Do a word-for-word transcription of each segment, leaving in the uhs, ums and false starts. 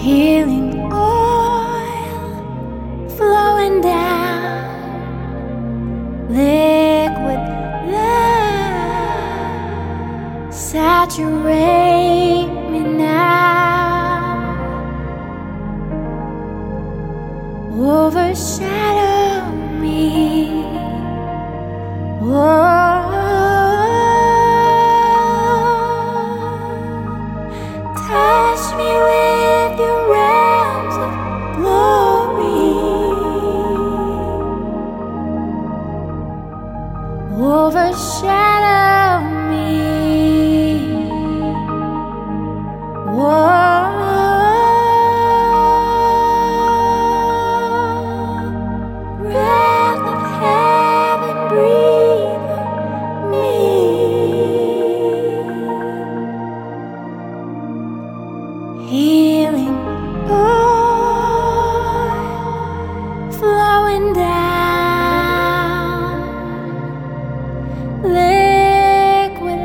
Healing oil flowing down, liquid love, saturate me now, overshadow me. Oh, touch me with your realms of glory, overshadow me. Whoa, breath of heaven, breathe on me. Healing oil flowing down, liquid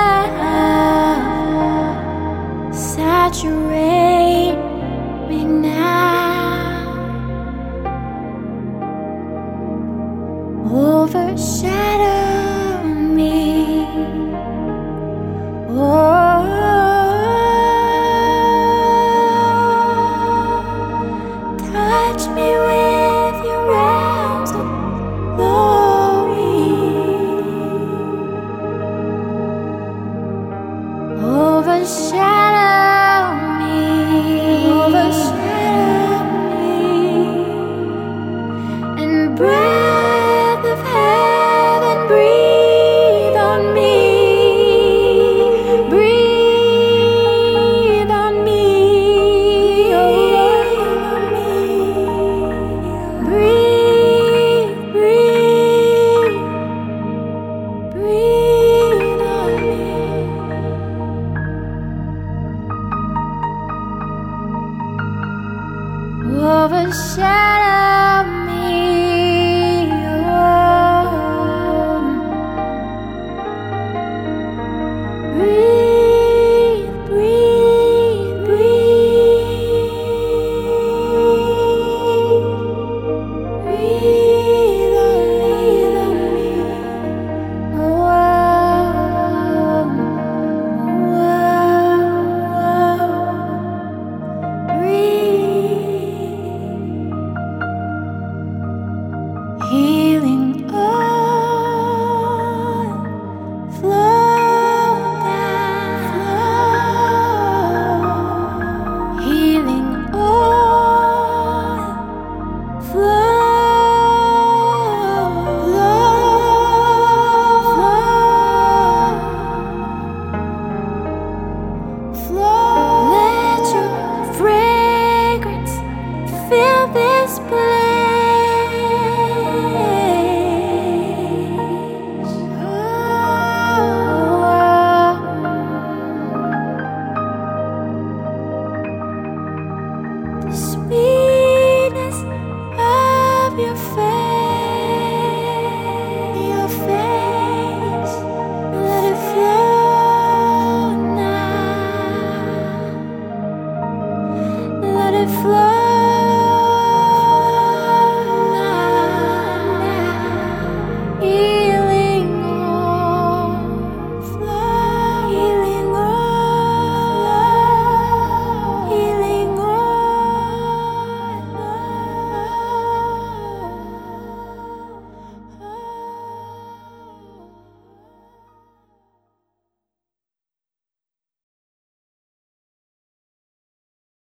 love, saturate me now, overshadow me. Oh, touch me with your realms of glory, overshadow me, overshadow me, and breath of heaven, breathe on me, breathe on me, oh, breathe, breathe, breathe on me. Overshadow me, oh. Breathe, breathe, breathe, breathe on me, oh, oh, oh. Breathe. Healing oil flow down, healing oil flow, flow, flow. Let your fragrance fill this place. The sweetness of your face, your face, let it flow now, let it flow.